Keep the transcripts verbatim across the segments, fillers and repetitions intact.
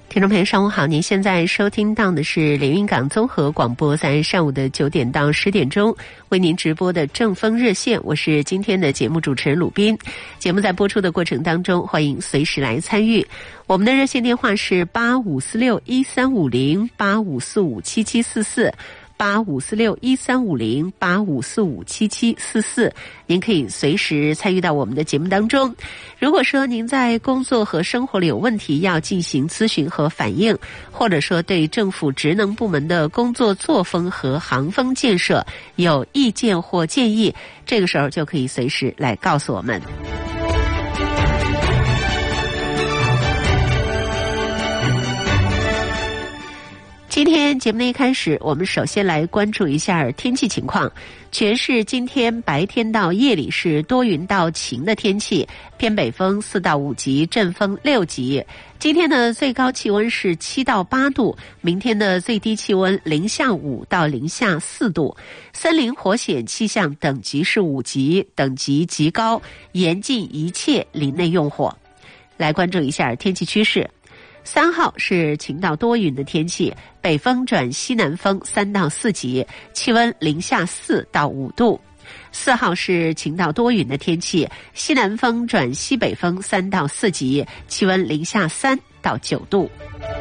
听众朋友上午好，您现在收听到的是连云港综合广播，在上午的九点到十点钟为您直播的正风热线，我是今天的节目主持人鲁斌。节目在播出的过程当中，欢迎随时来参与。我们的热线电话是八五四六一三五零八五四五七七四四。八五四六一三五零八五四五七七四四，您可以随时参与到我们的节目当中。如果说您在工作和生活里有问题要进行咨询和反映，或者说对政府职能部门的工作作风和行风建设有意见或建议，这个时候就可以随时来告诉我们。今天节目的一开始，我们首先来关注一下天气情况。全市今天白天到夜里是多云到晴的天气，偏北风四到五级，阵风六级。今天的最高气温是七到八度，明天的最低气温零下五到零下四度。森林火险气象等级是五级，等级极高，严禁一切林内用火。来关注一下天气趋势。三号是晴到多云的天气，北风转西南风三到四级，气温零下四到五度。四号是晴到多云的天气，西南风转西北风三到四级，气温零下三到九度。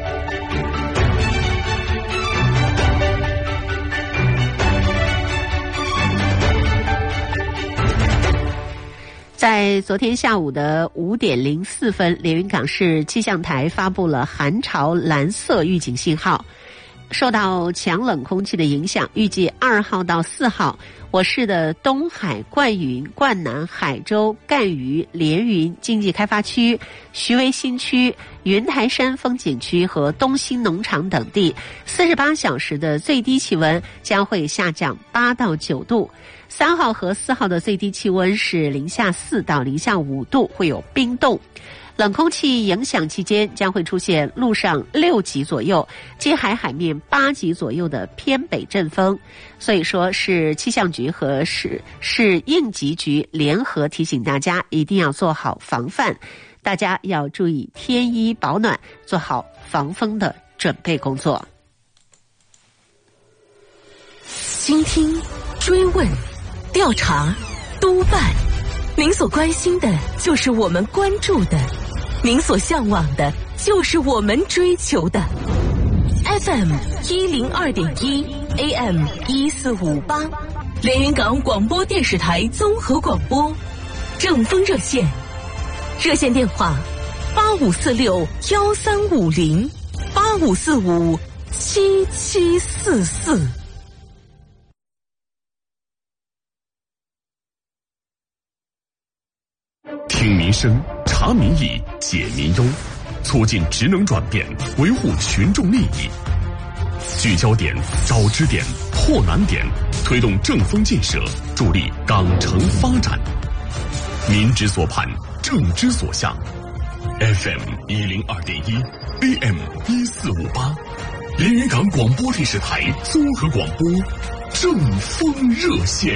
在昨天下午的五点零四分，连云港市气象台发布了寒潮蓝色预警信号。受到强冷空气的影响，预计二号到四号，我市的东海、灌云、灌南、海州、赣榆、连云经济开发区、徐汇新区、云台山风景区和东兴农场等地，四十八小时的最低气温将会下降八到九度。三号和四号的最低气温是零下四到零下五度，会有冰冻。冷空气影响期间将会出现陆上六级左右，近海海面八级左右的偏北阵风，所以说是气象局和市市应急局联合提醒大家一定要做好防范，大家要注意添衣保暖，做好防风的准备工作。 倾听、追问、调查、督办，您所关心的就是我们关注的，您所向往的就是我们追求的。F M 一零二点一 A M 一四五八，连云港广播电视台综合广播，正风热线，热线电话八五四六幺三五零八五四五七七四四。 听民生，查民意，解民忧，促进职能转变，维护群众利益。聚焦点，找支点，破难点，推动正风建设，助力港城发展。民之所盼，政之所向。F M 一零二点一 A M 一四五八，连云港广播电视台综合广播，正风热线。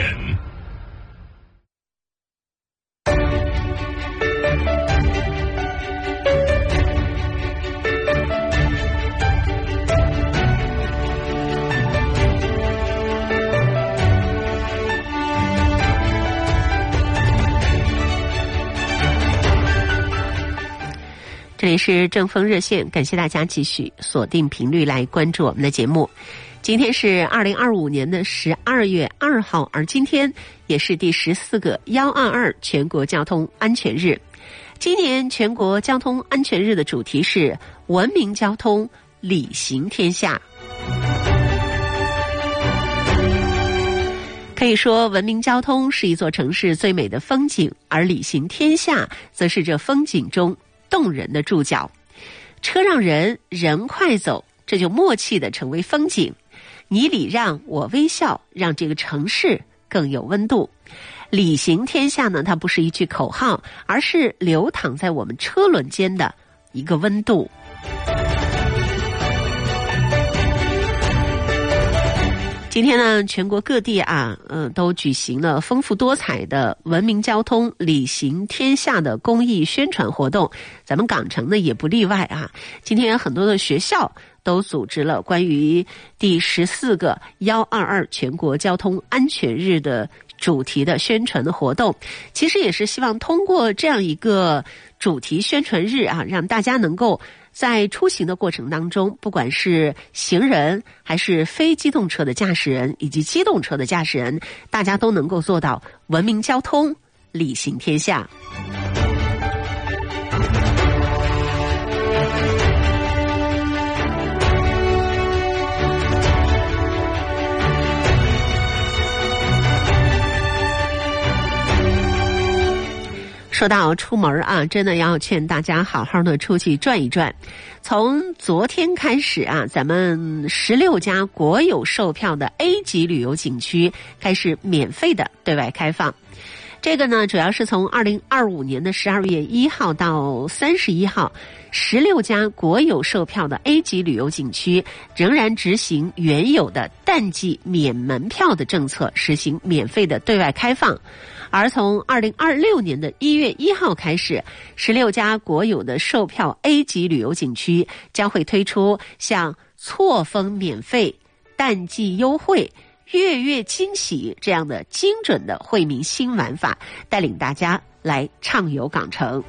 这里是正风热线，感谢大家继续锁定频率来关注我们的节目。今天是二零二五年的十二月二号，而今天也是第十四个幺二二全国交通安全日。今年全国交通安全日的主题是文明交通，礼行天下。可以说，文明交通是一座城市最美的风景，而礼行天下则是这风景中动人的注脚。车让人，人快走，这就默契地成为风景。你礼让，我微笑，让这个城市更有温度。礼行天下呢，它不是一句口号，而是流淌在我们车轮间的一个温度。 今天呢，全国各地啊，呃，都举行了丰富多彩的文明交通礼行天下的公益宣传活动。咱们港城呢也不例外啊。今天很多的学校都组织了关于第十四个幺二二全国交通安全日的主题的宣传的活动，其实也是希望通过这样一个主题宣传日啊，让大家能够在出行的过程当中，不管是行人还是非机动车的驾驶人以及机动车的驾驶人，大家都能够做到文明交通，礼行天下。说到出门啊，真的要劝大家好好的出去转一转。从昨天开始啊，咱们十六家国有售票的 A 级旅游景区开始免费的对外开放。这个呢，主要是从二零二五年的十二月一号到三十一号，十六家国有售票的 A 级旅游景区仍然执行原有的淡季免门票的政策，实行免费的对外开放。而从二零二六年的一月一号开始，十六家国有的售票 A 级旅游景区将会推出像错峰免费、淡季优惠、月月惊喜这样的精准的惠民新玩法，带领大家来畅游港城。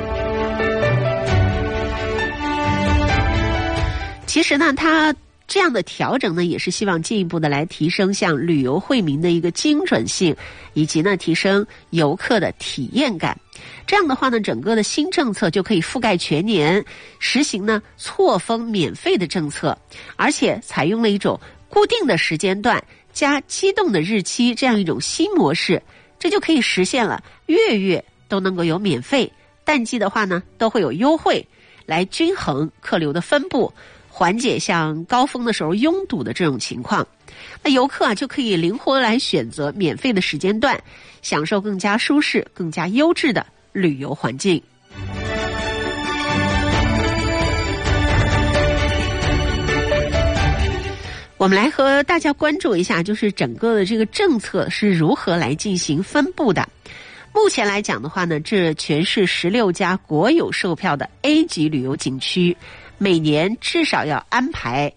其实呢，它这样的调整呢，也是希望进一步的来提升像旅游惠民的一个精准性，以及呢提升游客的体验感。这样的话呢，整个的新政策就可以覆盖全年，实行呢错峰免费的政策，而且采用了一种固定的时间段加机动的日期这样一种新模式，这就可以实现了月月都能够有免费，淡季的话呢都会有优惠，来均衡客流的分布，缓解像高峰的时候拥堵的这种情况。那游客啊就可以灵活来选择免费的时间段，享受更加舒适、更加优质的旅游环境。我们来和大家关注一下，就是整个的这个政策是如何来进行分布的。目前来讲的话呢，这全市十六家国有售票的 A 级旅游景区，每年至少要安排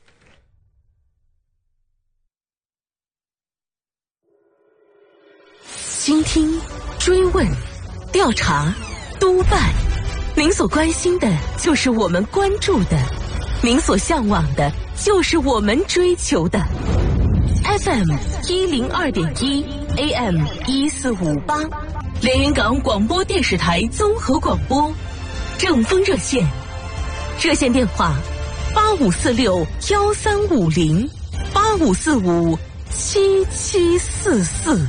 倾听、追问、调查、督办，您所关心的就是我们关注的，您所向往的就是我们追求的。 F M 一零二点一 A M 一四五八，连云港广播电视台综合广播，正风热线，热线电话八五四六幺三五零八五四五七七四四。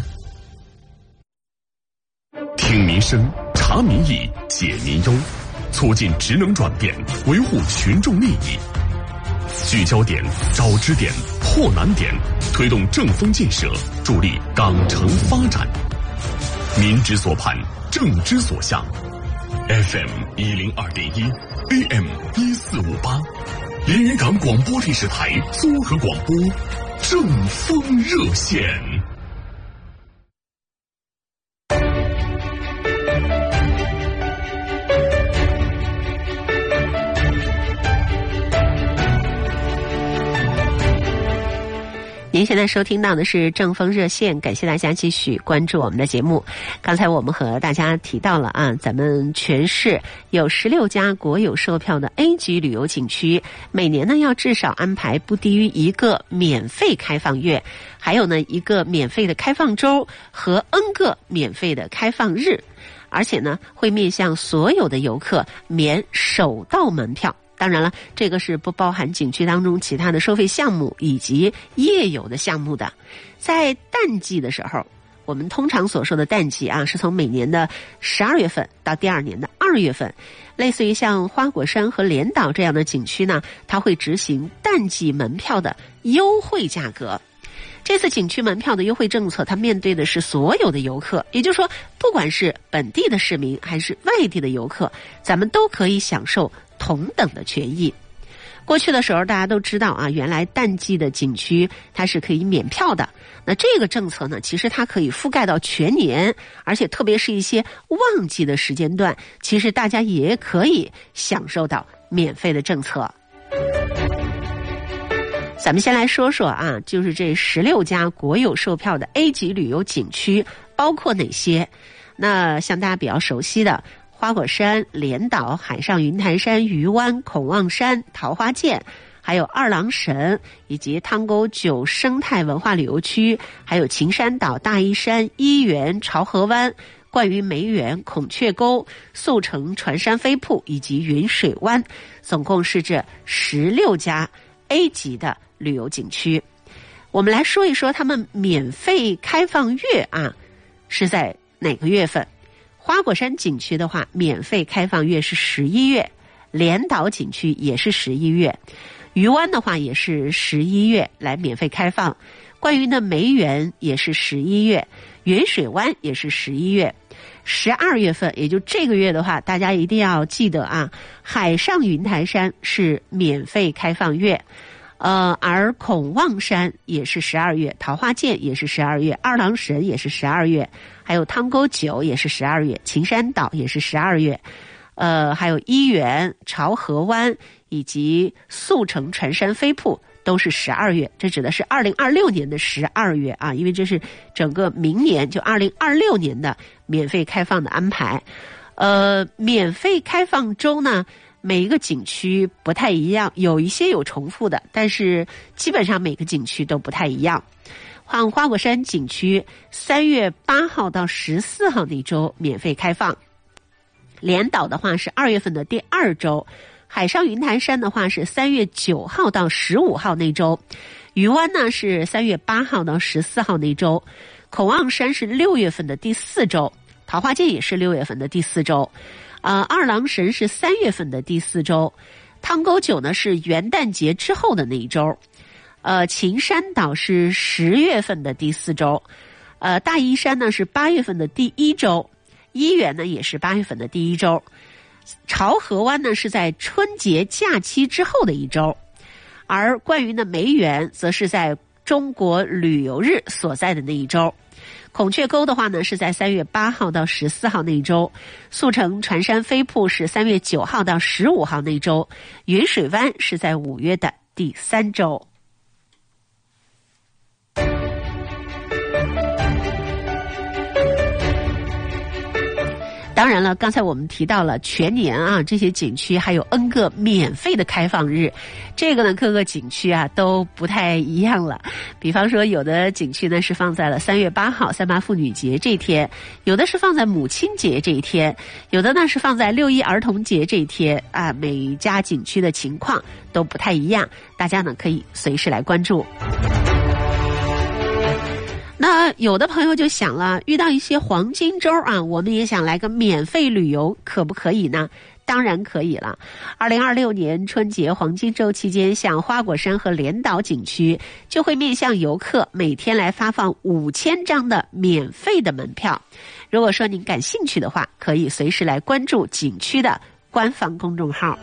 听民生，查民意，解民忧，促进职能转变，维护群众利益。聚焦点，找支点，破难点，推动正风建设，助力港城发展。民之所盼，政之所向。F M 一零二点一 A M 一四五八，连云港广播电视台综合广播，正风热线。 您现在收听到的是正风热线，感谢大家继续关注我们的节目。刚才我们和大家提到了啊，咱们全市有十六家国有售票的 A 级旅游景区，每年呢要至少安排不低于一个免费开放月，还有呢一个免费的开放周和 N 个免费的开放日，而且呢会面向所有的游客免首道门票。当然了，这个是不包含景区当中其他的收费项目以及夜游的项目的。在淡季的时候，我们通常所说的淡季啊，是从每年的十二月份到第二年的二月份。类似于像花果山和连岛这样的景区呢，它会执行淡季门票的优惠价格。这次景区门票的优惠政策，它面对的是所有的游客，也就是说，不管是本地的市民还是外地的游客，咱们都可以享受同等的权益。 过去的时候大家都知道啊，原来淡季的景区它是可以免票的。那这个政策呢，其实它可以覆盖到全年，而且特别是一些旺季的时间段，其实大家也可以享受到免费的政策。咱们先来说说啊，就是这十六家国有售票的 A 级旅游景区包括哪些？那像大家比较熟悉的花果山、连岛、海上云台山、鱼湾、孔望山、桃花涧，还有二郎神，以及汤沟九生态文化旅游区，还有秦山岛、大依山、伊园、潮河湾、冠云梅园、孔雀沟、速成船山飞瀑以及云水湾，总共是这十六家 A 级的旅游景区。我们来说一说他们免费开放月啊，是在哪个月份？花果山景区的话，免费开放月是十一月，连岛景区也是十一月，鱼湾的话也是十一月来免费开放，关于的梅园也是十一月，云水湾也是十一月。十二月份，也就这个月的话，大家一定要记得啊，海上云台山是免费开放月。呃，而孔望山也是十二月，桃花涧也是十二月，二郎神也是十二月，还有汤沟九也是十二月，秦山岛也是十二月，呃，还有伊园、潮河湾以及速成船山飞瀑都是十二月，这指的是二零二六年的十二月啊，因为这是整个明年就二零二六年的免费开放的安排。呃，免费开放周呢，每一个景区不太一样，有一些有重复的，但是基本上每个景区都不太一样。像花果山景区三月八号到十四号那周免费开放，连岛的话是二月份的第二周，海上云台山的话是三月九号到十五号那周，鱼湾呢是三月八号到十四号那周，孔望山是六月份的第四周，桃花涧也是六月份的第四周，呃，二郎神是三月份的第四周，汤沟九呢是元旦节之后的那一周，呃，秦山岛是十月份的第四周，呃，大依山呢是八月份的第一周，伊园呢也是八月份的第一周，潮河湾呢是在春节假期之后的一周，而关于呢梅园则是在中国旅游日所在的那一周。孔雀沟的话呢是在三月八号到十四号那一周，速成船山飞瀑是三月九号到十五号那周，云水湾是在五月的第三周。当然了，刚才我们提到了全年啊，这些景区还有 N 个免费的开放日，这个呢各个景区啊都不太一样了。比方说有的景区呢是放在了三月八号三八妇女节这一天，有的是放在母亲节这一天，有的呢是放在六一儿童节这一天啊，每家景区的情况都不太一样，大家呢可以随时来关注。那有的朋友就想了，遇到一些黄金周啊，我们也想来个免费旅游，可不可以呢？当然可以了。二零二六年春节黄金周期间，像花果山和连岛景区就会面向游客每天来发放五千张的免费的门票。如果说您感兴趣的话，可以随时来关注景区的官方公众号。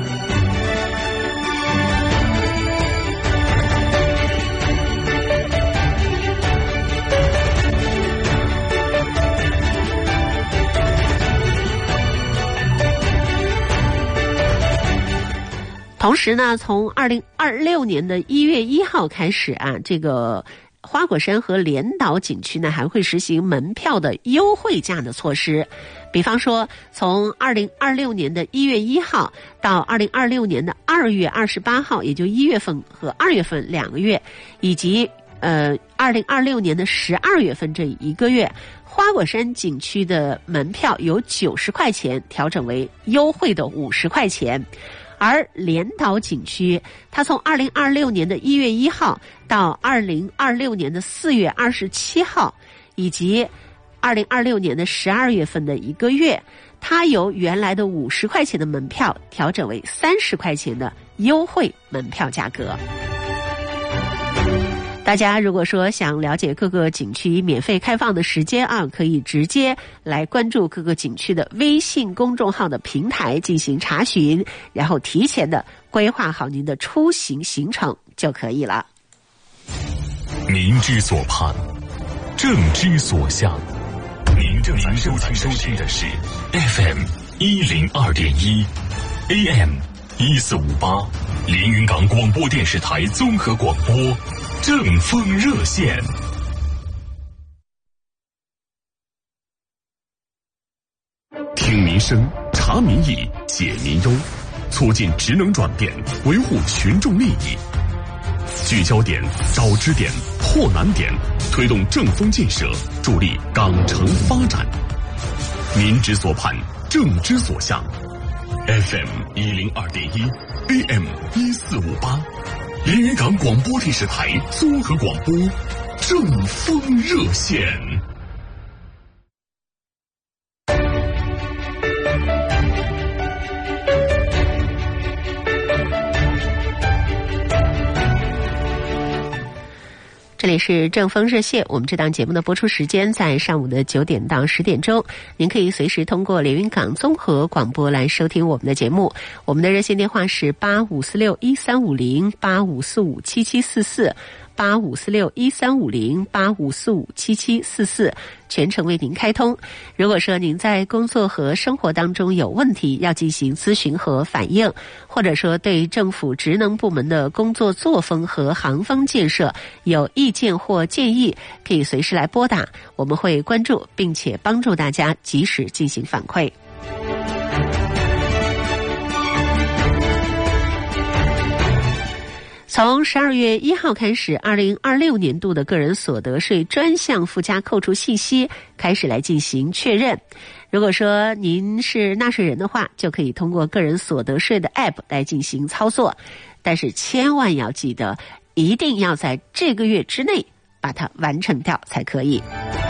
同时呢，从二零二六年的一月一号开始啊，这个花果山和连岛景区呢还会实行门票的优惠价的措施。比方说，从二零二六年的一月一号到二零二六年的二月二十八号，也就一月份和二月份两个月，以及呃二零二六年的十二月份这一个月，花果山景区的门票由九十块钱调整为优惠的五十块钱。而连岛景区，它从二零二六年的一月一号到二零二六年的四月二十七号，以及二零二六年的十二月份的一个月，它由原来的五十块钱的门票调整为三十块钱的优惠门票价格。当大家如果说想了解各个景区免费开放的时间啊，可以直接来关注各个景区的微信公众号的平台进行查询，然后提前的规划好您的出行行程就可以了。 民之所盼，政之所向。您正在收听收听的是 F M 一零二点一 A M 一四五八连云港广播电视台综合广播正风热线。听民生，察民意，解民忧，促进职能转变，维护群众利益。聚焦点，找支点，破难点，推动正风建设，助力港城发展。民之所盼，政之所向。F M 一零二点一 A M 一四五八连云港广播电视台综合广播正风热线。 这里是正风热线，我们这档节目的播出时间在上午的九点到十点钟，您可以随时通过连云港综合广播来收听我们的节目。我们的热线电话是八五四六一三五零八五四五七七四四。八五四六一三五零八五四五七七四四，全程为您开通。如果说您在工作和生活当中有问题要进行咨询和反映，或者说对政府职能部门的工作作风和行风建设有意见或建议，可以随时来拨打，我们会关注并且帮助大家及时进行反馈。从十二月一号开始，二零二六年度的个人所得税专项附加扣除信息开始来进行确认。如果说您是纳税人的话，就可以通过个人所得税的 App 来进行操作，但是千万要记得，一定要在这个月之内把它完成掉才可以。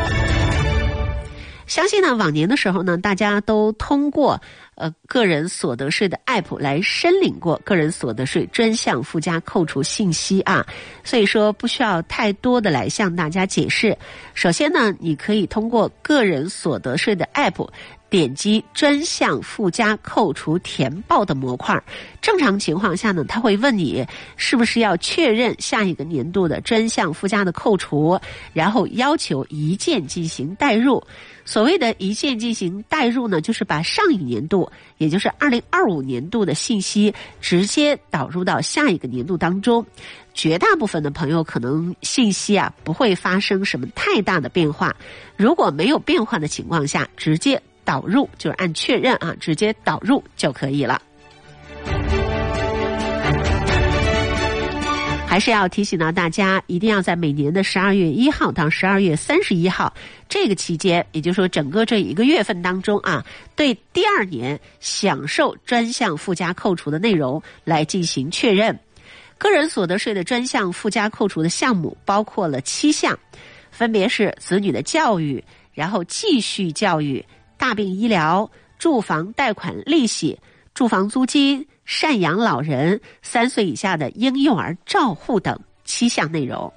相信呢，往年的时候呢，大家都通过呃个人所得税的 App 来申领过个人所得税专项附加扣除信息啊，所以说不需要太多的来向大家解释。首先呢，你可以通过个人所得税的 App 点击专项附加扣除填报的模块，正常情况下呢，他会问你是不是要确认下一个年度的专项附加的扣除，然后要求一键进行代入。所谓的一键进行代入呢，就是把上一年度，也就是二零二五年度的信息直接导入到下一个年度当中。绝大部分的朋友可能信息啊不会发生什么太大的变化，如果没有变化的情况下，直接导入就是按确认啊，直接导入就可以了。还是要提醒到大家，一定要在每年的十二月一号到十二月三十一号这个期间，也就是说整个这一个月份当中啊，对第二年享受专项附加扣除的内容来进行确认。个人所得税的专项附加扣除的项目包括了七项，分别是子女的教育，然后继续教育、大病医疗、住房贷款利息、住房租金、赡养老人、三岁以下的婴幼儿照护等七项内容。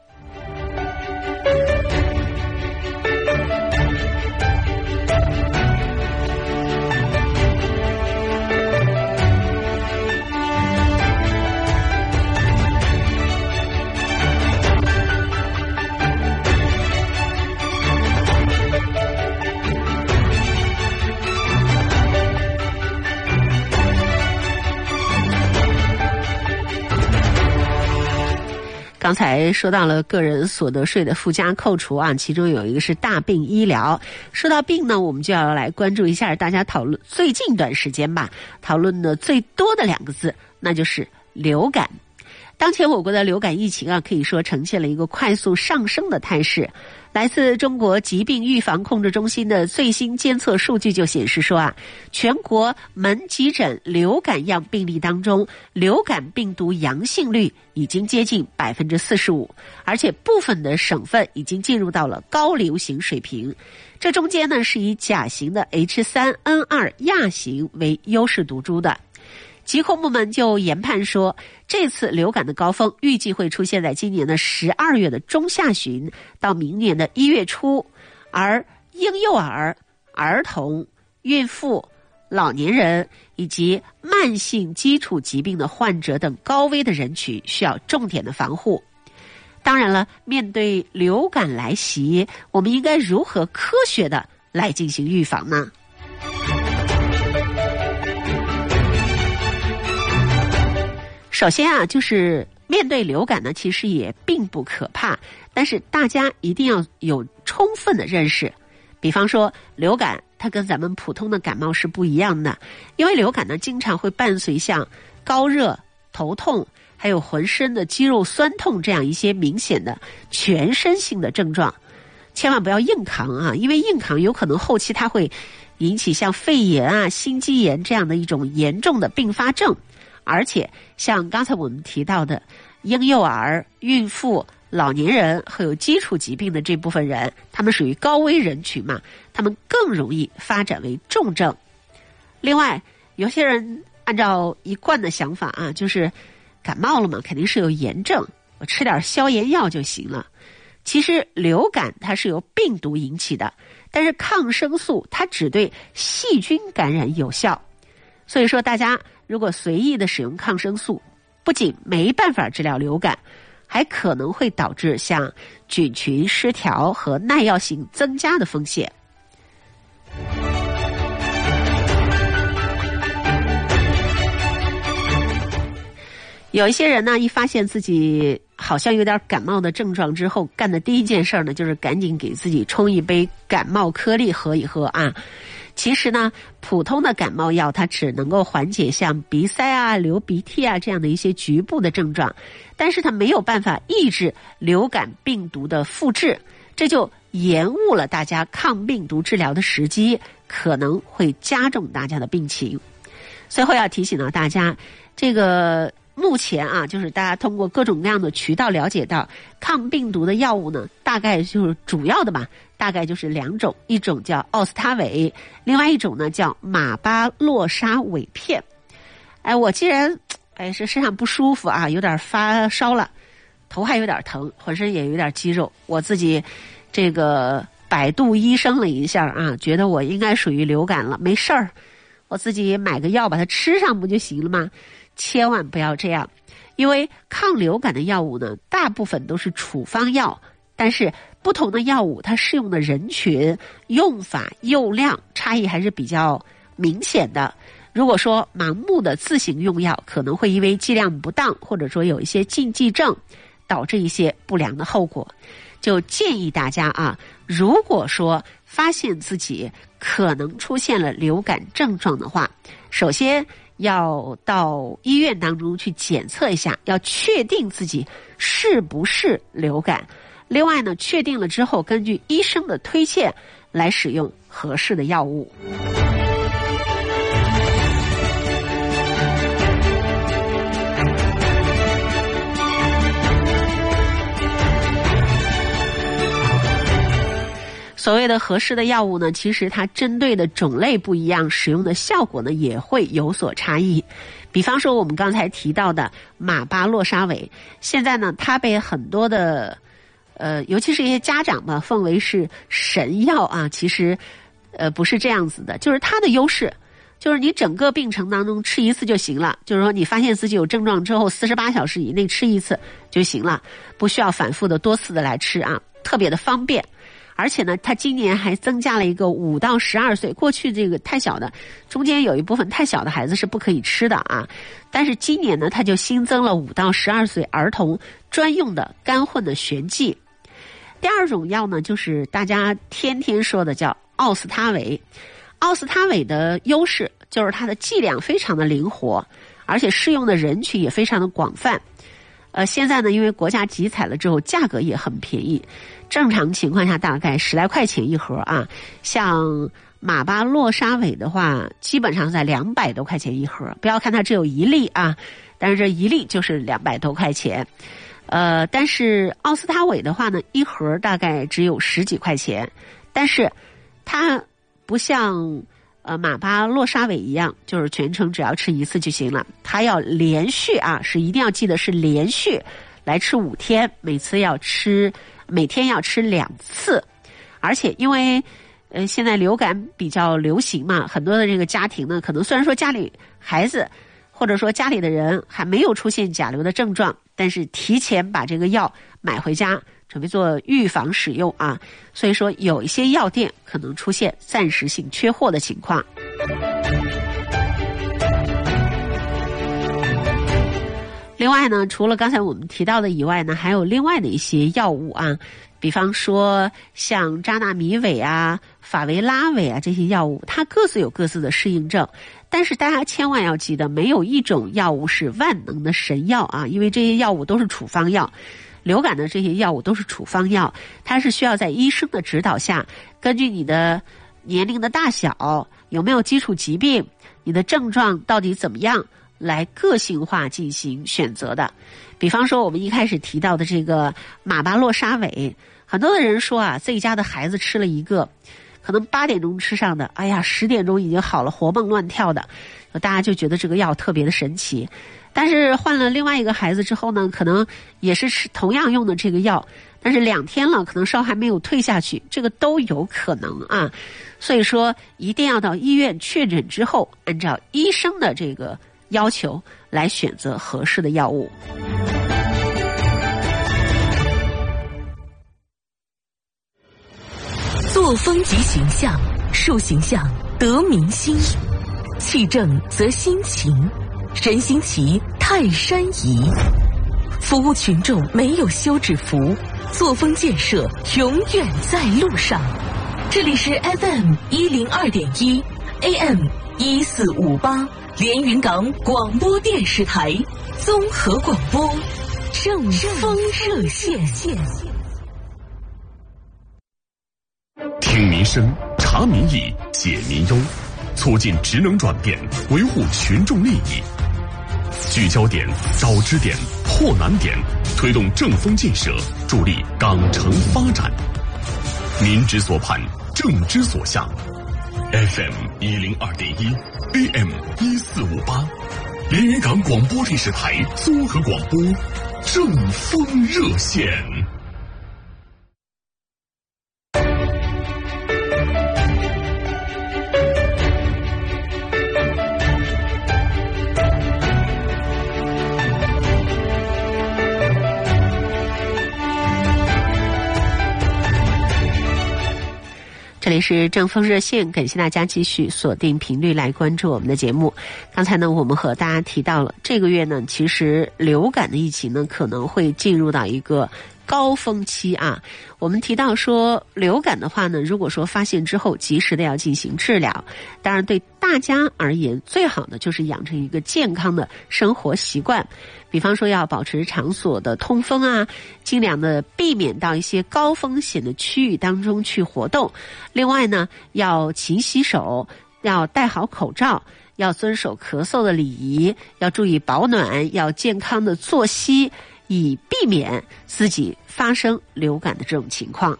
刚才说到了个人所得税的附加扣除啊，其中有一个是大病医疗。说到病呢，我们就要来关注一下大家讨论最近一段时间吧，讨论的最多的两个字，那就是流感。当前我国的流感疫情啊，可以说呈现了一个快速上升的态势。来自中国疾病预防控制中心的最新监测数据就显示说啊，全国门急诊流感样病例当中，流感病毒阳性率已经接近百分之四十五，而且部分的省份已经进入到了高流行水平。这中间呢，是以甲型的 H 三 N 二 亚型为优势独株的。 疾控部门就研判说，这次流感的高峰预计会出现在今年的十二月的中下旬到明年的一月初，而婴幼儿、儿童、孕妇、老年人以及慢性基础疾病的患者等高危的人群需要重点的防护。当然了，面对流感来袭，我们应该如何科学的来进行预防呢？首先啊，就是面对流感呢，其实也并不可怕，但是大家一定要有充分的认识。比方说，流感它跟咱们普通的感冒是不一样的，因为流感呢经常会伴随像高热、头痛，还有浑身的肌肉酸痛这样一些明显的全身性的症状。千万不要硬扛啊，因为硬扛有可能后期它会引起像肺炎啊、心肌炎这样的一种严重的并发症。而且像刚才我们提到的婴幼儿、孕妇、老年人和有基础疾病的这部分人，他们属于高危人群嘛，他们更容易发展为重症。另外，有些人按照一贯的想法啊，就是感冒了嘛，肯定是有炎症，我吃点消炎药就行了。其实流感它是由病毒引起的，但是抗生素它只对细菌感染有效。所以说大家如果随意的使用抗生素，不仅没办法治疗流感，还可能会导致像菌群失调和耐药性增加的风险。有一些人呢，一发现自己好像有点感冒的症状之后，干的第一件事呢，就是赶紧给自己冲一杯感冒颗粒喝一喝啊。其实呢，普通的感冒药它只能够缓解像鼻塞啊、流鼻涕啊这样的一些局部的症状，但是它没有办法抑制流感病毒的复制，这就延误了大家抗病毒治疗的时机，可能会加重大家的病情。最后要提醒到大家，这个目前啊，就是大家通过各种各样的渠道了解到，抗病毒的药物呢，大概就是主要的吧，大概就是两种，一种叫奥司他韦，另外一种呢叫马巴洛沙韦片。哎，我既然哎是身上不舒服啊，有点发烧了，头还有点疼，浑身也有点肌肉，我自己这个百度医生了一下啊，觉得我应该属于流感了，没事儿，我自己买个药把它吃上不就行了吗？千万不要这样，因为抗流感的药物呢，大部分都是处方药，但是不同的药物它适用的人群、用法、用量差异还是比较明显的。如果说盲目的自行用药，可能会因为剂量不当，或者说有一些禁忌症，导致一些不良的后果。就建议大家啊，如果说发现自己可能出现了流感症状的话，首先要到医院当中去检测一下，要确定自己是不是流感。另外呢，确定了之后，根据医生的推荐来使用合适的药物。所谓的合适的药物呢，其实它针对的种类不一样，使用的效果呢也会有所差异。比方说我们刚才提到的马巴洛沙韦，现在呢它被很多的呃，尤其是一些家长吧奉为是神药啊，其实呃不是这样子的，就是它的优势就是你整个病程当中吃一次就行了，就是说你发现自己有症状之后四十八小时以内吃一次就行了，不需要反复的多次的来吃啊，特别的方便。而且呢，它今年还增加了一个五到十二岁，过去这个太小的，中间有一部分太小的孩子是不可以吃的啊。但是今年呢，它就新增了五到十二岁儿童专用的干混的旋剂。第二种药呢，就是大家天天说的叫奥司他韦。奥司他韦的优势就是它的剂量非常的灵活，而且适用的人群也非常的广泛。呃，现在呢，因为国家集采了之后，价格也很便宜。正常情况下大概十来块钱一盒啊，像马巴洛沙韦的话，基本上在两百多块钱一盒。不要看它只有一粒啊，但是这一粒就是两百多块钱。呃，但是奥司他韦的话呢，一盒大概只有十几块钱，但是它不像呃马巴洛沙韦一样，就是全程只要吃一次就行了。他要连续啊，是一定要记得是连续来吃五天，每次要吃，每天要吃两次。而且因为呃现在流感比较流行嘛，很多的这个家庭呢，可能虽然说家里孩子或者说家里的人还没有出现甲流的症状，但是提前把这个药买回家，准备做预防使用啊。所以说有一些药店可能出现暂时性缺货的情况。另外呢，除了刚才我们提到的以外呢，还有另外的一些药物啊，比方说像扎纳米韦啊、法维拉韦啊这些药物，它各自有各自的适应症。但是大家千万要记得，没有一种药物是万能的神药啊，因为这些药物都是处方药。流感的这些药物都是处方药，它是需要在医生的指导下，根据你的年龄的大小、有没有基础疾病、你的症状到底怎么样，来个性化进行选择的。比方说我们一开始提到的这个马巴洛沙韦，很多的人说啊，自己家的孩子吃了一个，可能八点钟吃上的，哎呀，十点钟已经好了，活蹦乱跳的，大家就觉得这个药特别的神奇。但是换了另外一个孩子之后呢，可能也是吃同样用的这个药，但是两天了，可能烧还没有退下去，这个都有可能啊。所以说一定要到医院确诊之后，按照医生的这个要求来选择合适的药物。 作风及形象，树形象得民心，气正则心情，人心齐泰山移。服务群众没有休止符，作风建设永远在路上。这里是 F M 一零二点一 A M 一四五八连云港广播电视台综合广播正风热线。 听民生，察民意，解民忧，促进职能转变，维护群众利益。聚焦点，找支点，破难点，推动正风建设，助力港城发展。民之所盼，政之所向。F M 一零二点一 A M 一四五八，连云港广播电视台综合广播正风热线。 这里是正风热线，感谢大家继续锁定频率来关注我们的节目。刚才呢，我们和大家提到了这个月呢，其实流感的疫情呢可能会进入到一个高峰期啊。我们提到说流感的话呢，如果说发现之后及时的要进行治疗，当然对大家而言最好的就是养成一个健康的生活习惯，比方说要保持场所的通风啊，尽量的避免到一些高风险的区域当中去活动。另外呢，要勤洗手，要戴好口罩，要遵守咳嗽的礼仪，要注意保暖，要健康的作息，以避免自己发生流感的这种情况。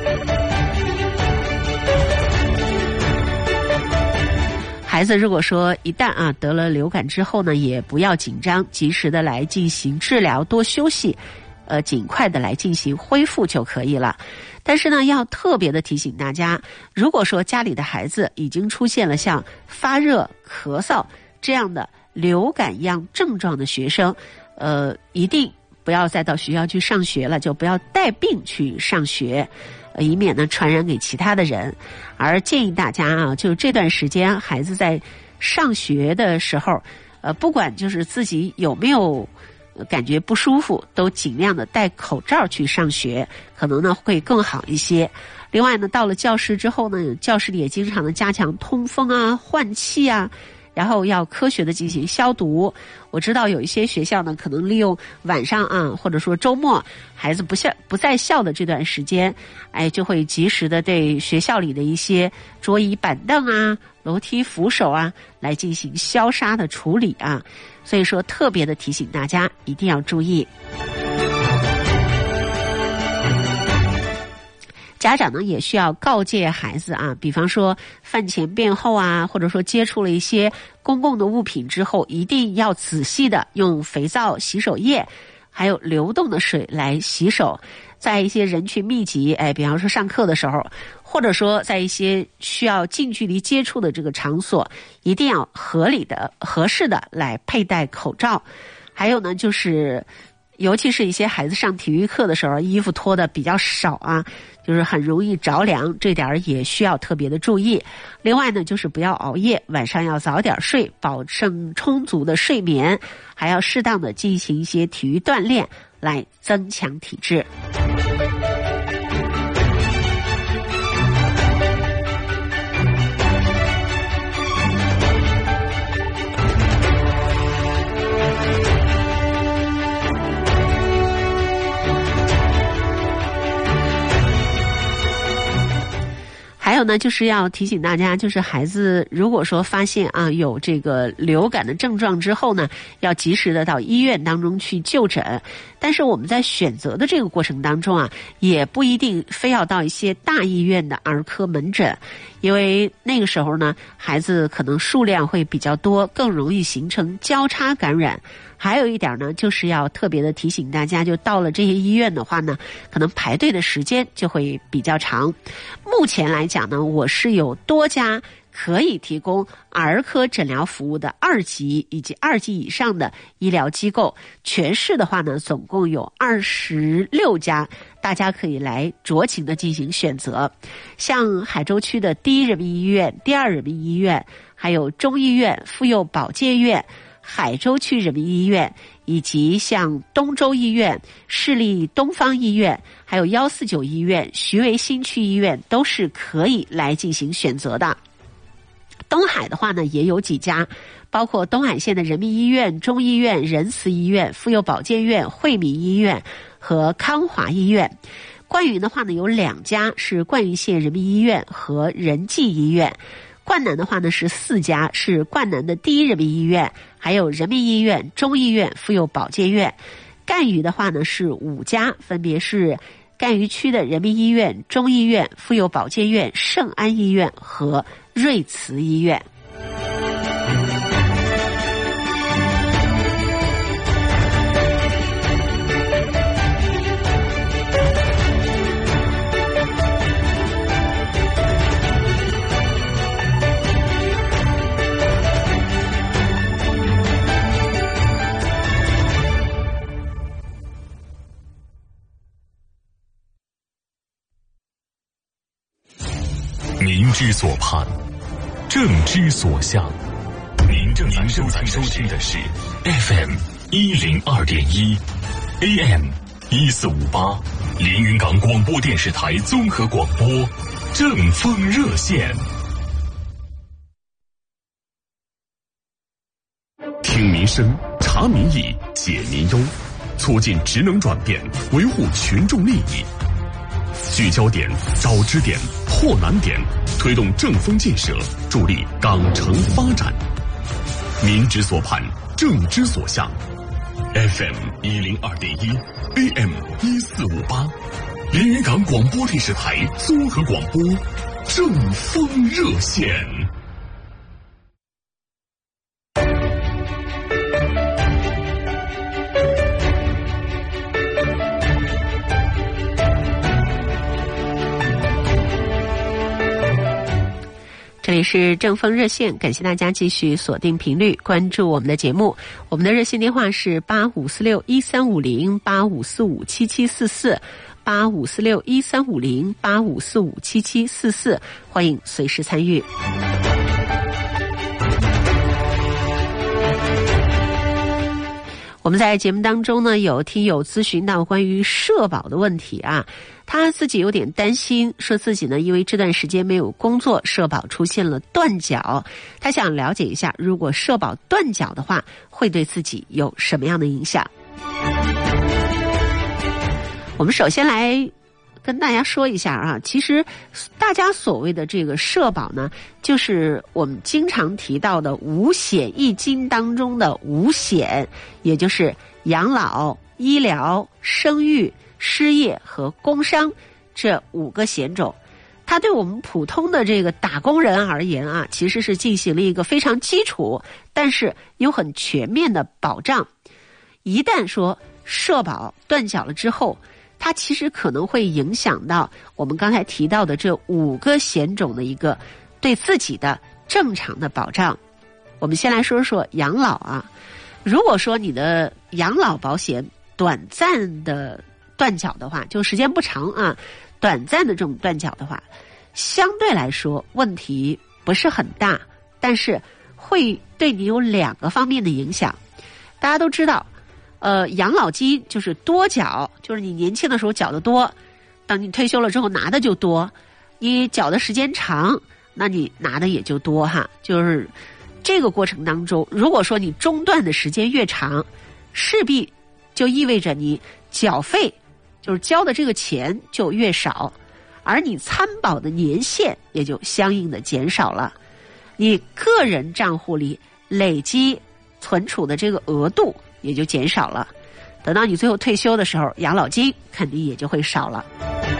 孩子如果说一旦啊得了流感之后呢，也不要紧张，及时的来进行治疗，多休息，呃，尽快的来进行恢复就可以了。但是呢，要特别的提醒大家，如果说家里的孩子已经出现了像发热、咳嗽这样的流感一样症状的学生，呃，一定不要再到学校去上学了，就不要带病去上学，呃，以免呢传染给其他的人。而建议大家啊，就这段时间孩子在上学的时候，呃，不管就是自己有没有感觉不舒服，都尽量的戴口罩去上学，可能呢会更好一些。另外呢，到了教室之后呢，教室里也经常的加强通风啊、换气啊，然后要科学的进行消毒。我知道有一些学校呢，可能利用晚上啊，或者说周末孩子不校不在校的这段时间，哎，就会及时的对学校里的一些桌椅板凳啊、楼梯扶手啊来进行消杀的处理啊。所以说特别的提醒大家一定要注意。 家长呢也需要告诫孩子啊，比方说饭前便后啊，或者说接触了一些公共的物品之后，一定要仔细的用肥皂、洗手液还有流动的水来洗手。在一些人群密集，哎，比方说上课的时候，或者说在一些需要近距离接触的这个场所，一定要合理的、合适的来佩戴口罩。还有呢，就是尤其是一些孩子上体育课的时候，衣服脱的比较少啊，就是很容易着凉，这点也需要特别的注意。另外呢，就是不要熬夜，晚上要早点睡，保证充足的睡眠，还要适当的进行一些体育锻炼，来增强体质。还有呢，就是要提醒大家，就是孩子如果说发现啊有这个流感的症状之后呢，要及时的到医院当中去就诊。但是我们在选择的这个过程当中啊，也不一定非要到一些大医院的儿科门诊，因为那个时候呢，孩子可能数量会比较多，更容易形成交叉感染。还有一点呢，就是要特别的提醒大家，就到了这些医院的话呢，可能排队的时间就会比较长。目前来讲呢，我是有多家可以提供儿科诊疗服务的二级以及二级以上的医疗机构，全市的话呢，总共有二十六家，大家可以来酌情的进行选择。像海州区的第一人民医院、第二人民医院，还有中医院、妇幼保健院、海州区人民医院，以及像东周医院、市立东方医院，还有一四九医院、徐汇新区医院，都是可以来进行选择的。东海的话呢，也有几家，包括东海县的人民医院、中医院、仁慈医院、妇幼保健院、惠民医院和康华医院。灌云的话呢，有两家是灌云县人民医院和仁济医院。灌南的话呢是四家，是灌南的第一人民医院，还有人民医院、中医院、妇幼保健院。赣榆的话呢是五家，分别是赣榆区的人民医院、中医院、妇幼保健院、圣安医院和瑞慈医院。 民之所盼，政之所向。您正在收听的是 F M 一零二点一 A M 一四五八连云港广播电视台综合广播正风热线。听民生，察民意，解民忧，促进职能转变，维护群众利益。聚焦点，找支点，破难点，推动正风建设，助力港城发展。民之所盼，政之所向。F M 一零二点一 A M 一四五八连云港广播电视台综合广播正风热线。 这里是正风热线，感谢大家继续锁定频率关注我们的节目。我们的热线电话是八五四六一三五零八五四五七七四四八五四六一三五零八五四五七七四四，欢迎随时参与。我们在节目当中呢，有听友咨询到关于社保的问题啊，他自己有点担心，说自己呢因为这段时间没有工作，社保出现了断缴，他想了解一下，如果社保断缴的话，会对自己有什么样的影响？我们首先来跟大家说一下啊，其实大家所谓的这个社保呢，就是我们经常提到的五险一金当中的五险，也就是养老、医疗、生育、失业和工伤这五个险种，它对我们普通的这个打工人而言啊，其实是进行了一个非常基础，但是又很全面的保障。一旦说社保断缴了之后，它其实可能会影响到我们刚才提到的这五个险种的一个对自己的正常的保障。我们先来说说养老啊，如果说你的养老保险短暂的断缴的话，就时间不长啊，短暂的这种断缴的话，相对来说问题不是很大，但是会对你有两个方面的影响。大家都知道，呃，养老金就是多缴，就是你年轻的时候缴的多，等你退休了之后拿的就多，你缴的时间长，那你拿的也就多哈。就是这个过程当中，如果说你中断的时间越长，势必就意味着你缴费，就是交的这个钱就越少，而你参保的年限也就相应的减少了，你个人账户里累积存储的这个额度也就减少了，等到你最后退休的时候，养老金肯定也就会少了。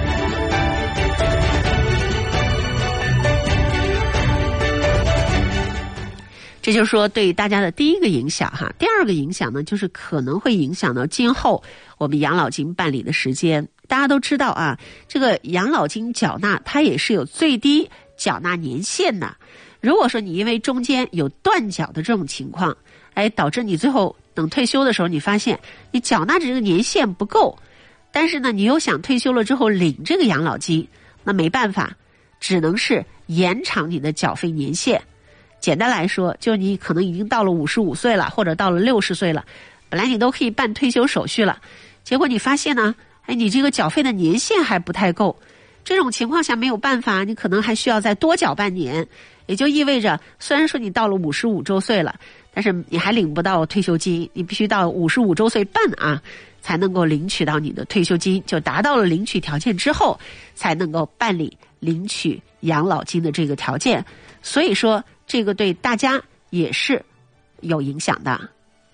这就是说对大家的第一个影响哈。第二个影响呢，就是可能会影响到今后我们养老金办理的时间。大家都知道啊，这个养老金缴纳它也是有最低缴纳年限的。如果说你因为中间有断缴的这种情况，哎，导致你最后等退休的时候，你发现你缴纳这个年限不够，但是呢，你又想退休了之后领这个养老金，那没办法，只能是延长你的缴费年限。简单来说，就你可能已经到了五十五岁了，或者到了六十岁了，本来你都可以办退休手续了，结果你发现呢，哎，你这个缴费的年限还不太够。这种情况下没有办法，你可能还需要再多缴半年，也就意味着虽然说你到了五十五周岁了，但是你还领不到退休金，你必须到五十五周岁半啊，才能够领取到你的退休金，就达到了领取条件之后，才能够办理领取养老金的这个条件。所以说，这个对大家也是有影响的。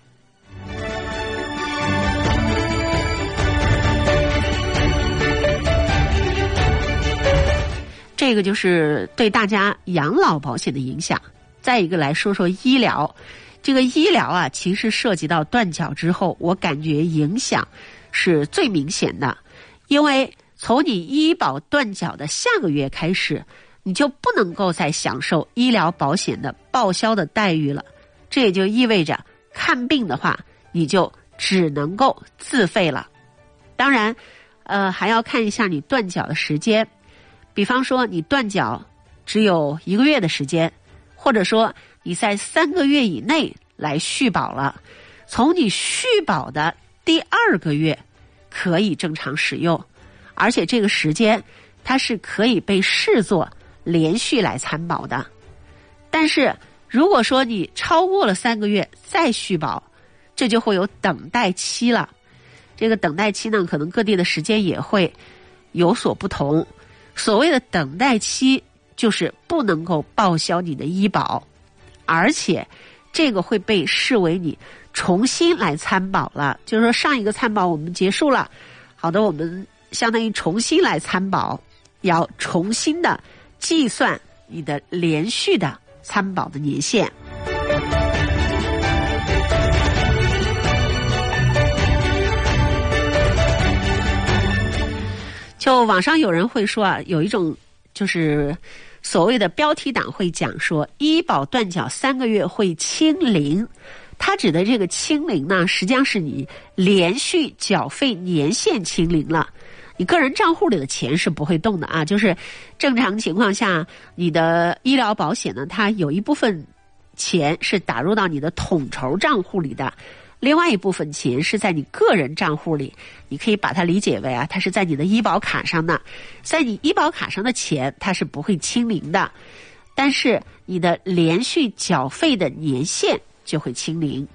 这个就是对大家养老保险的影响。再一个来说说医疗，这个医疗啊，其实涉及到断缴之后，我感觉影响是最明显的，因为从你医保断缴的下个月开始，你就不能够再享受医疗保险的报销的待遇了。这也就意味着看病的话，你就只能够自费了。当然，呃，还要看一下你断缴的时间。比方说你断缴只有一个月的时间，或者说你在三个月以内来续保了，从你续保的第二个月可以正常使用，而且这个时间它是可以被视作连续来参保的。但是如果说你超过了三个月再续保，这就会有等待期了。这个等待期呢，可能各地的时间也会有所不同。所谓的等待期就是不能够报销你的医保，而且这个会被视为你重新来参保了，就是说上一个参保我们结束了，好的，我们相当于重新来参保，要重新的计算你的连续的参保的年限。就网上有人会说啊，有一种就是所谓的标题党会讲说，医保断缴三个月会清零。它指的这个清零呢，实际上是你连续缴费年限清零了，你个人账户里的钱是不会动的啊。就是正常情况下，你的医疗保险呢，它有一部分钱是打入到你的统筹账户里的，另外一部分钱是在你个人账户里，你可以把它理解为啊，它是在你的医保卡上的，在你医保卡上的钱它是不会清零的，但是你的连续缴费的年限就会清零。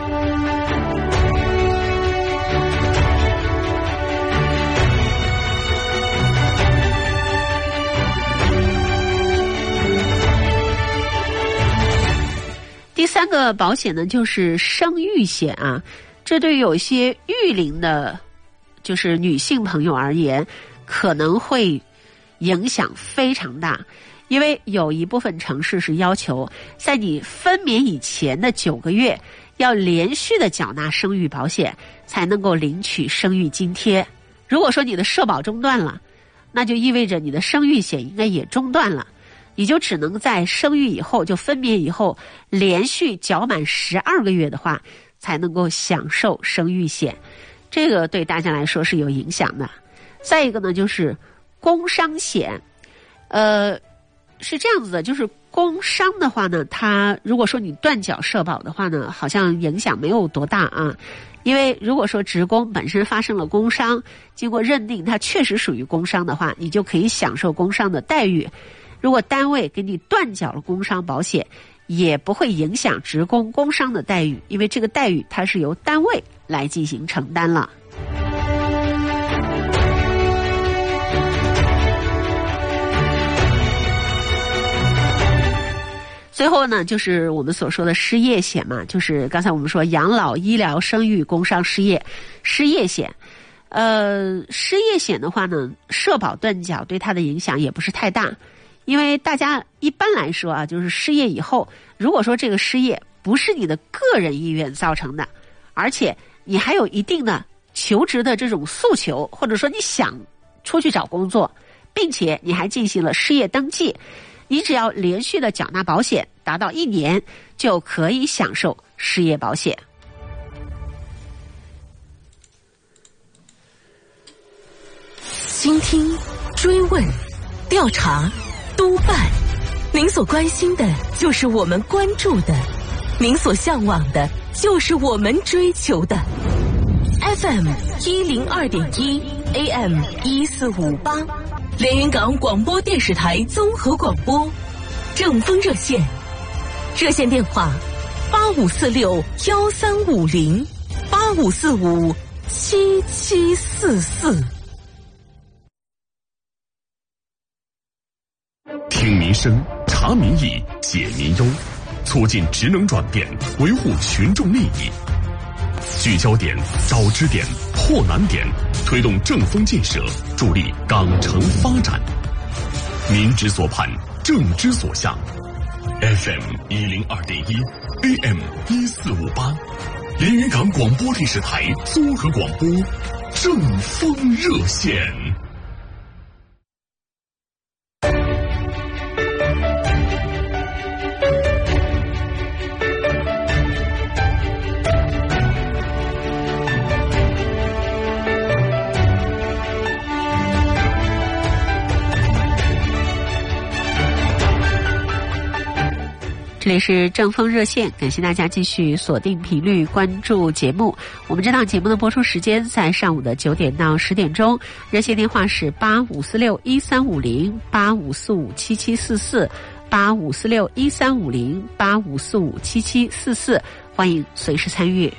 第三个保险呢，就是生育险啊。这对于有一些育龄的，就是女性朋友而言， 可能会影响非常大。因为有一部分城市是要求在你分娩以前的九个月要连续的缴纳生育保险才能够领取生育津贴。如果说你的社保中断了，那就意味着你的生育险应该也中断了，你就只能在生育以后，就分娩以后连续缴满十二个月的话才能够享受生育险，这个对大家来说是有影响的。再一个呢，就是工伤险，呃是这样子的，就是工伤的话呢，它如果说你断缴社保的话呢，好像影响没有多大啊。因为如果说职工本身发生了工伤，经过认定它确实属于工伤的话，你就可以享受工伤的待遇。如果单位给你断缴了工伤保险，也不会影响职工工伤的待遇，因为这个待遇它是由单位来进行承担了。最后呢，就是我们所说的失业险嘛，就是刚才我们说养老、医疗、生育、工伤、失业、失业险。呃，失业险的话呢，社保断缴对它的影响也不是太大，因为大家一般来说啊，就是失业以后，如果说这个失业不是你的个人意愿造成的，而且你还有一定的求职的这种诉求，或者说你想出去找工作，并且你还进行了失业登记，你只要连续的缴纳保险达到一年，就可以享受失业保险。 倾听、追问、调查、督办，您所关心的就是我们关注的，您所向往的就是我们追求的。F M 一零二点一 A M 一四五八，连云港广播电视台综合广播，正风热线，热线电话八五四六幺三五零八五四五七七四四。 听民生，查民意，解民忧，促进职能转变，维护群众利益。聚焦点，找支点，破难点，推动正风建设，助力港城发展。民之所盼，政之所向。F M 一零二点一 A M 一四五八，连云港广播电视台综合广播，正风热线。 这里是正风热线，感谢大家继续锁定频率关注节目。我们这档节目的播出时间在上午的九点到十点钟，热线电话是八五四六一三五零八五四五七七四四八五四六一三五零八五四五七七四四，欢迎随时参与。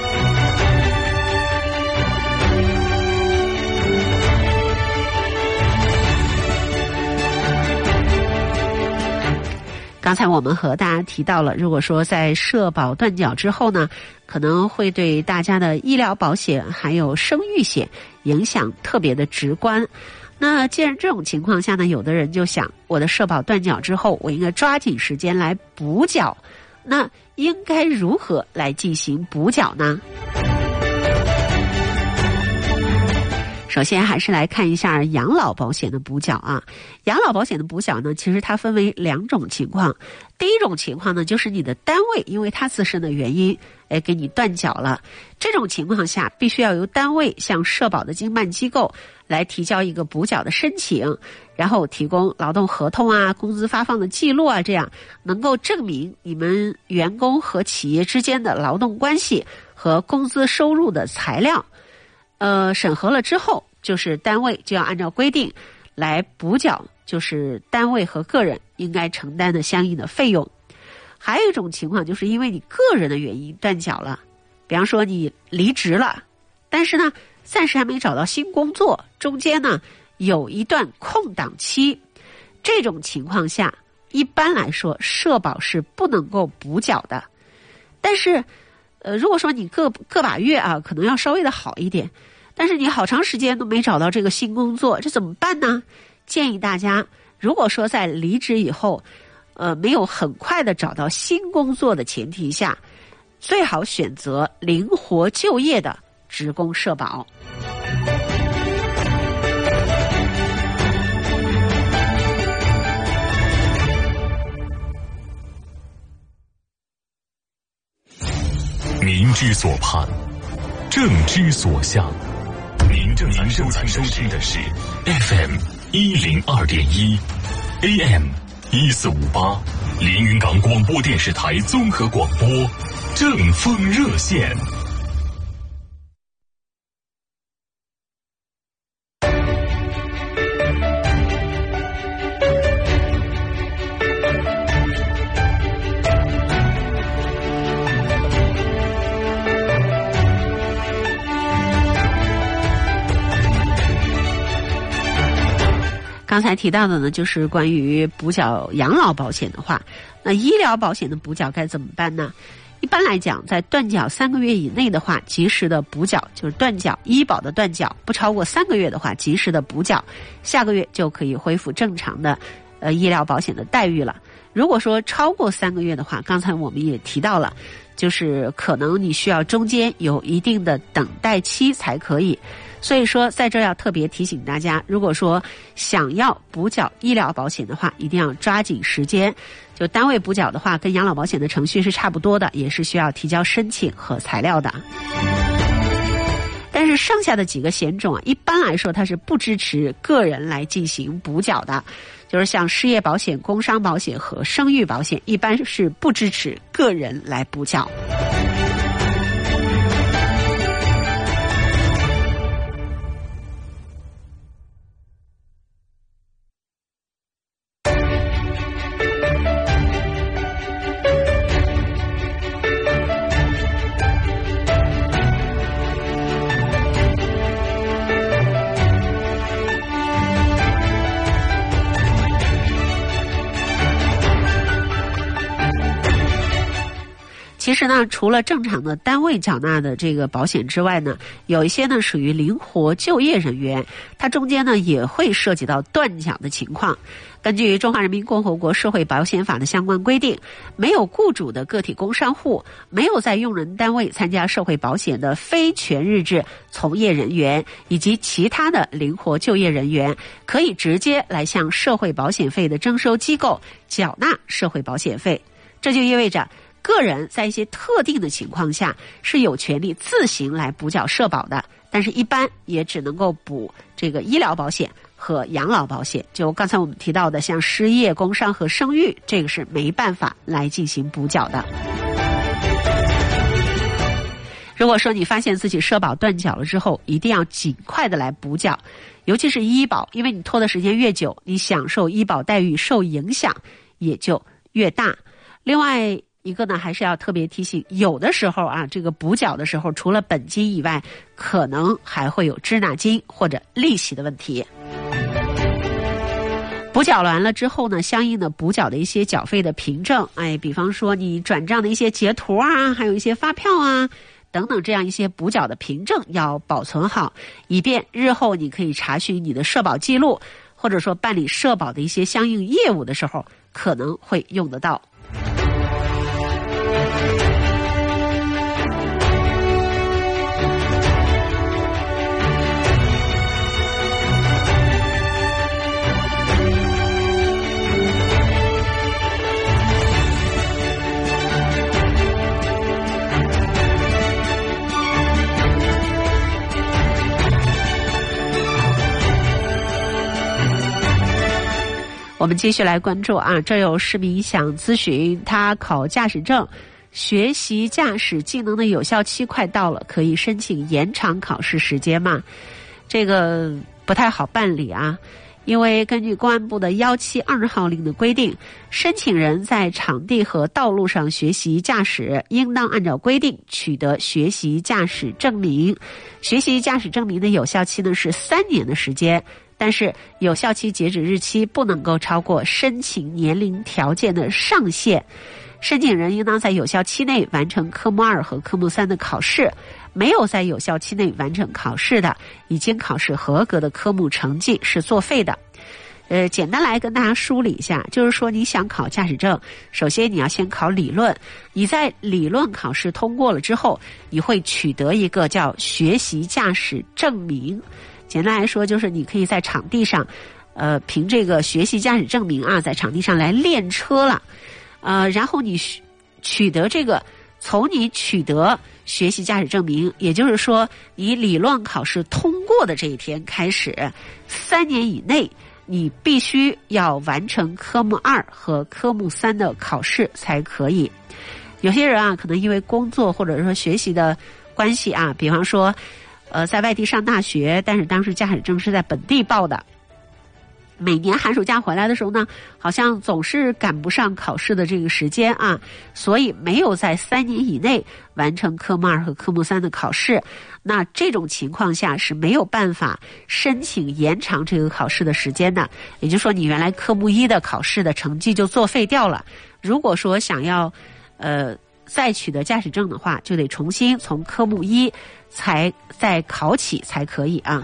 刚才我们和大家提到了，如果说在社保断缴之后呢，可能会对大家的医疗保险还有生育险影响特别的直观。那既然这种情况下呢，有的人就想，我的社保断缴之后，我应该抓紧时间来补缴，那应该如何来进行补缴呢？首先还是来看一下养老保险的补缴啊。养老保险的补缴呢，其实它分为两种情况。第一种情况呢，就是你的单位因为它自身的原因，哎，给你断缴了。这种情况下，必须要由单位向社保的经办机构来提交一个补缴的申请，然后提供劳动合同啊、工资发放的记录啊，这样能够证明你们员工和企业之间的劳动关系和工资收入的材料。呃，审核了之后，就是单位就要按照规定来补缴，就是单位和个人应该承担的相应的费用。还有一种情况，就是因为你个人的原因断缴了，比方说你离职了，但是呢，暂时还没找到新工作，中间呢有一段空档期，这种情况下，一般来说社保是不能够补缴的。但是，呃，如果说你个个把月啊，可能要稍微的好一点。 但是你好长时间都没找到这个新工作，这怎么办呢？建议大家，如果说在离职以后，呃，没有很快的找到新工作的前提下，最好选择灵活就业的职工社保。 民之所盼，政之所向。您正在收听的是 F M 一零二点一 A M 一四五八连云港广播电视台综合广播正风热线。 刚才提到的呢，就是关于补缴养老保险的话，那医疗保险的补缴该怎么办呢？一般来讲，在断缴三个月以内的话，及时的补缴，就是断缴医保的断缴，不超过三个月的话，及时的补缴，下个月就可以恢复正常的呃医疗保险的待遇了。如果说超过三个月的话，刚才我们也提到了，就是可能你需要中间有一定的等待期才可以。所以说在这要特别提醒大家，如果说想要补缴医疗保险的话，一定要抓紧时间。就单位补缴的话，跟养老保险的程序是差不多的，也是需要提交申请和材料的。但是剩下的几个险种啊，一般来说它是不支持个人来进行补缴的，就是像失业保险、工伤保险和生育保险，一般是不支持个人来补缴。其实呢，除了正常的单位缴纳的这个保险之外呢，有一些呢属于灵活就业人员，它中间呢也会涉及到断缴的情况。根据《中华人民共和国社会保险法》的相关规定，没有雇主的个体工商户，没有在用人单位参加社会保险的非全日制从业人员以及其他的灵活就业人员，可以直接来向社会保险费的征收机构缴纳社会保险费。这就意味着个人在一些特定的情况下是有权利自行来补缴社保的，但是一般也只能够补这个医疗保险和养老保险。就刚才我们提到的像失业、工伤和生育，这个是没办法来进行补缴的。如果说你发现自己社保断缴了之后，一定要尽快的来补缴，尤其是医保，因为你拖的时间越久，你享受医保待遇受影响也就越大。另外一个呢，还是要特别提醒，有的时候啊，这个补缴的时候，除了本金以外，可能还会有滞纳金或者利息的问题。补缴完了之后呢，相应的补缴的一些缴费的凭证，哎，比方说你转账的一些截图啊，还有一些发票啊等等，这样一些补缴的凭证要保存好，以便日后你可以查询你的社保记录，或者说办理社保的一些相应业务的时候，可能会用得到。我们继续来关注啊，这有市民想咨询，他考驾驶证，学习驾驶技能的有效期快到了，可以申请延长考试时间吗？这个不太好办理啊，因为根据公安部的一七二号令的规定，申请人在场地和道路上学习驾驶，应当按照规定取得学习驾驶证明。学习驾驶证明的有效期呢是三年的时间，但是有效期截止日期不能够超过申请年龄条件的上限。申请人应当在有效期内完成科目二和科目三的考试， 没有在有效期内完成考试的，已经考试合格的科目成绩是作废的。呃，简单来跟大家梳理一下，就是说你想考驾驶证，首先你要先考理论，你在理论考试通过了之后，你会取得一个叫学习驾驶证明。简单来说，就是你可以在场地上，呃，凭这个学习驾驶证明啊，在场地上来练车了。呃，然后你取得这个，从你取得学习驾驶证明，也就是说你理论考试通过的这一天开始，三年以内，你必须要完成科目二和科目三的考试才可以。有些人啊，可能因为工作或者说学习的关系啊，比方说，呃，在外地上大学，但是当时驾驶证是在本地报的。每年寒暑假回来的时候呢，好像总是赶不上考试的这个时间啊，所以没有在三年以内完成科目二和科目三的考试。那这种情况下是没有办法申请延长这个考试的时间的，也就是说你原来科目一的考试的成绩就作废掉了。如果说想要呃再取得驾驶证的话，就得重新从科目一才再考起才可以啊。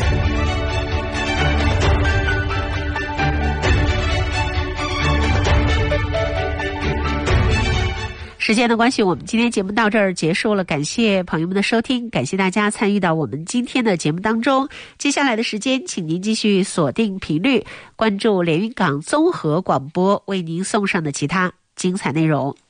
时间的关系，我们今天节目到这儿结束了，感谢朋友们的收听，感谢大家参与到我们今天的节目当中。接下来的时间，请您继续锁定频率，关注连云港综合广播为您送上的其他精彩内容。